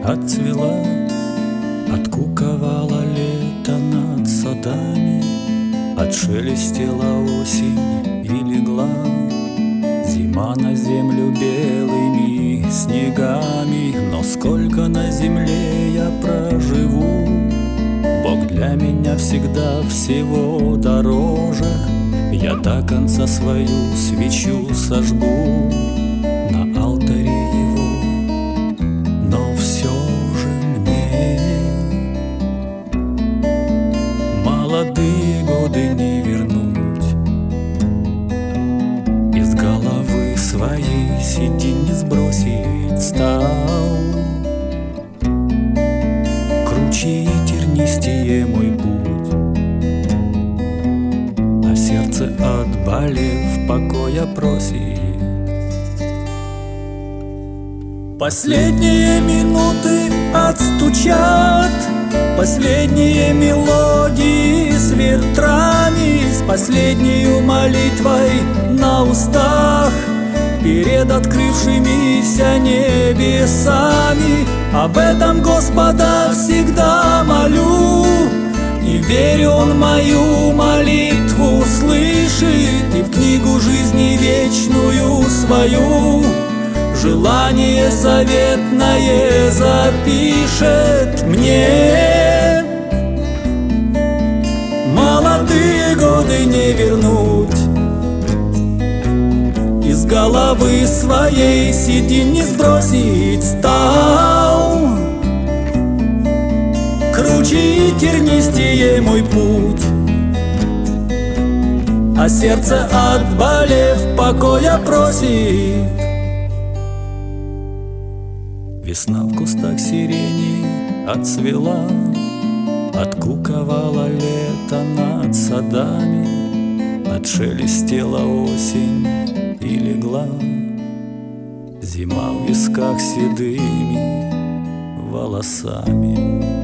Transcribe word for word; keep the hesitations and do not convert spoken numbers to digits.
отцвела, откуковала лето над садами, отшелестела осень и легла зима на землю белыми снегами. Но сколько на земле я проживу, Бог для меня всегда всего дороже. Я до конца свою свечу сожгу на алтаре его, но все же мне молодые годы не вернуть. Из головы своей седин не сбросить стал. Круче и тернистее мой путь, а сердце отболев покоя просит. Последние минуты отстучат, последние мелодии с ветрами, с последнею молитвой на устах перед открывшимися небесами. Об этом Господа всегда молю, и верю, Он мою молитву слышит, и в книгу жизни вечную свою желание заветное запишет мне. Молодые годы не вернуть, из головы своей седин не сбросить стал. Круче и тернистее мой путь, а сердце отболев покоя просит. Весна в кустах сирени отцвела, откуковала лето над садами, отшелестела осень и легла зима в висках седыми волосами.